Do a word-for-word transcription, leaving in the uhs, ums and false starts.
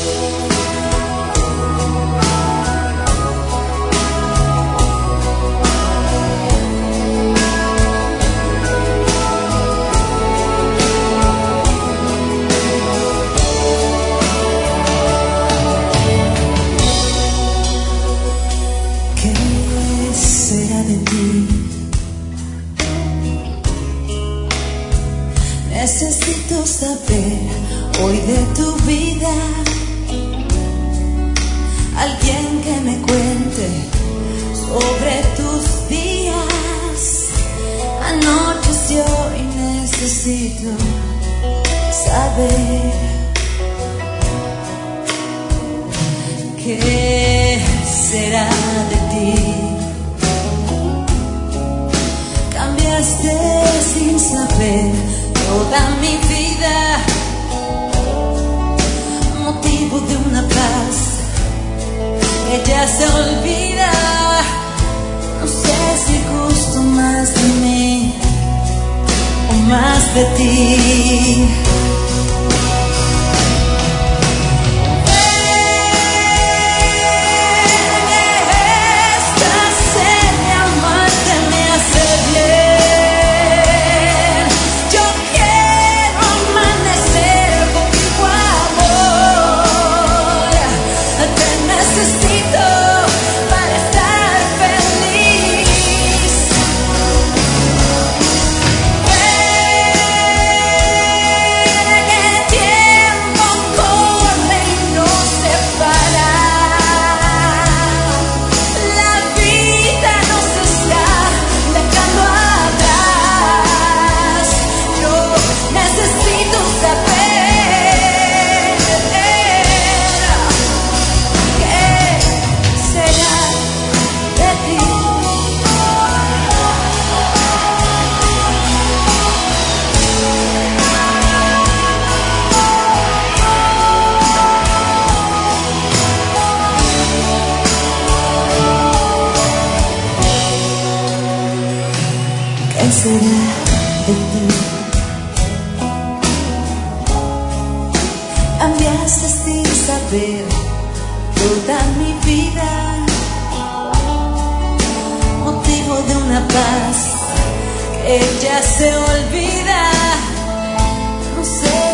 Necesito saber hoy de tu vida, alguien que me cuente sobre tus días. Anocheció y necesito saber qué será de ti. Cambiaste sin saber toda mi vida, motivo de una paz que ya se olvida. No sé si gusto más de mí o más de ti. ¿Qué será de ti? Cambiaste sin saber toda mi vida, motivo de una paz que ya se olvida. No sé